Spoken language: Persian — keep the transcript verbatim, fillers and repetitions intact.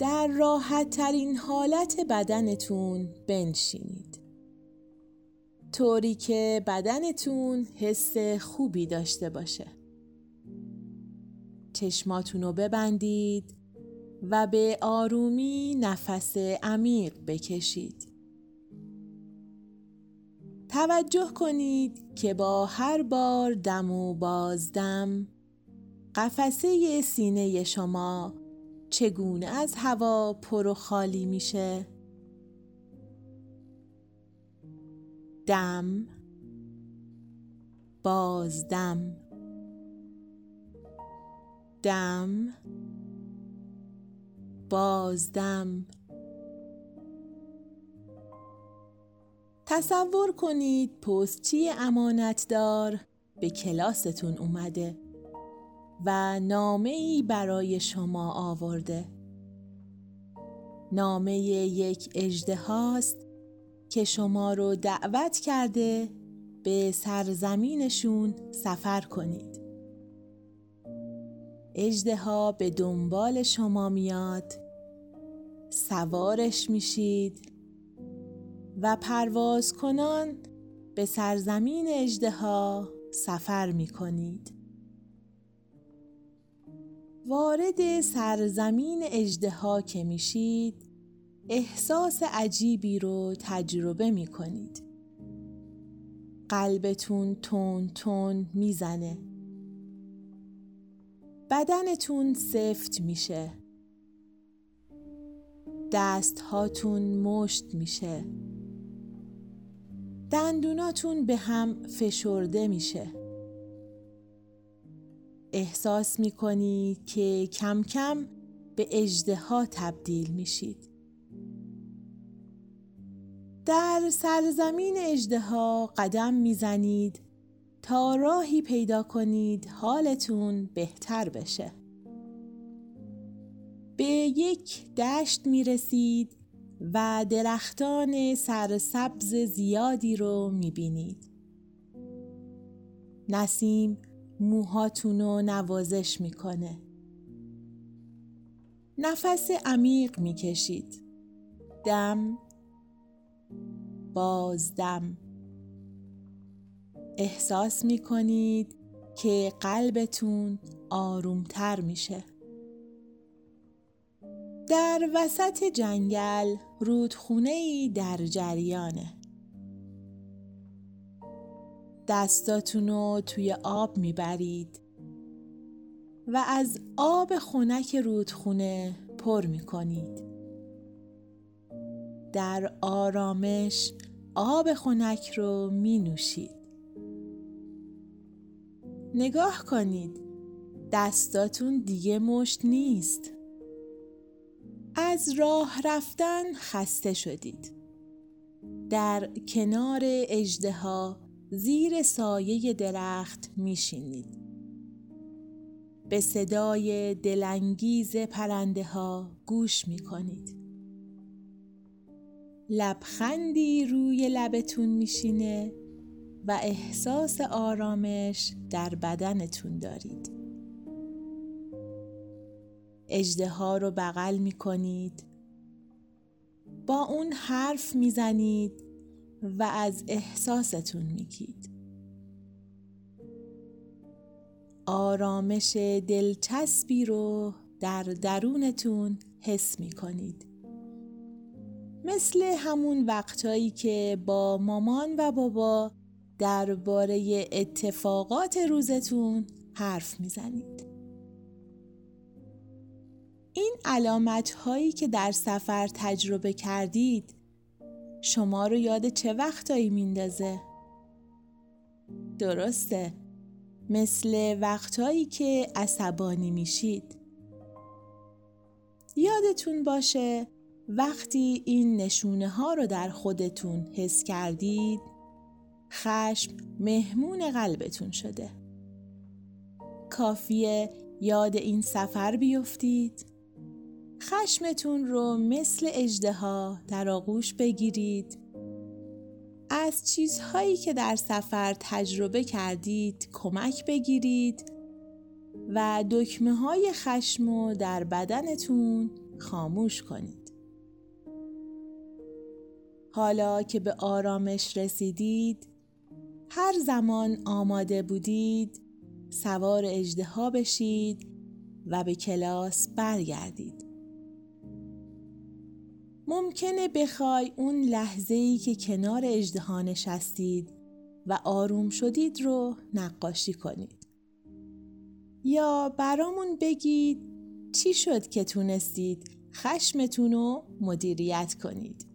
در راحت ترین حالت بدنتون بنشینید، طوری که بدنتون حس خوبی داشته باشه. چشماتون رو ببندید و به آرومی نفس عمیق بکشید. توجه کنید که با هر بار دم و بازدم قفسه سینه شما چگونه از هوا پر و خالی میشه. دم، بازدم، دم، بازدم. تصور کنید پستچی امانتدار به کلاستون اومده و نامه‌ای برای شما آورده. نامه یک اژدهاست که شما رو دعوت کرده به سرزمینشون سفر کنید. اژدها به دنبال شما میاد، سوارش میشید و پرواز کنان به سرزمین اژدها سفر میکنید. وارد سرزمین اژدها که میشید، احساس عجیبی رو تجربه میکنید. قلبتون تون تون میزنه. بدنتون سفت میشه. دستهاتون مشت میشه. دندوناتون به هم فشرده میشه. احساس میکنید که کم کم به اژدها تبدیل میشید. در سرزمین اژدها قدم میزنید تا راهی پیدا کنید حالتون بهتر بشه. به یک دشت میرسید و درختان سرسبز زیادی رو میبینید. نسیم موهاتون رو نوازش میکنه. نفس عمیق میکشید. دم، بازدم. احساس میکنید که قلبتون آرومتر میشه. در وسط جنگل رودخونه‌ای در جریانه. دستاتونو توی آب میبرید و از آب خنک رودخونه پر میکنید. در آرامش آب خنک رو می نوشید. نگاه کنید، دستاتون دیگه مشت نیست. از راه رفتن خسته شدید. در کنار اژدها زیر سایه درخت میشینید. به صدای دلانگیز پرنده ها گوش میکنید. لبخندی روی لبتون میشینه و احساس آرامش در بدنتون دارید. اژدها رو بغل میکنید. با اون حرف میزنید و از احساستون میگید. آرامش دلچسبی رو در درونتون حس میکنید. مثل همون وقتایی که با مامان و بابا درباره اتفاقات روزتون حرف میزنید. این علامت‌هایی که در سفر تجربه کردید شما رو یاد چه وقتایی میندازه؟ درسته، مثل وقتایی که عصبانی میشید. یادتون باشه وقتی این نشونه ها رو در خودتون حس کردید، خشم مهمون قلبتون شده. کافیه یاد این سفر بیفتید، خشمتون رو مثل اژدها در آغوش بگیرید، از چیزهایی که در سفر تجربه کردید کمک بگیرید و دکمه های خشم رو در بدنتون خاموش کنید. حالا که به آرامش رسیدید، هر زمان آماده بودید سوار اژدها بشید و به کلاس برگردید. ممکنه بخوای اون لحظه‌ای که کنار اژدها نشستید و آروم شدید رو نقاشی کنید. یا برامون بگید چی شد که تونستید خشمتون رو مدیریت کنید.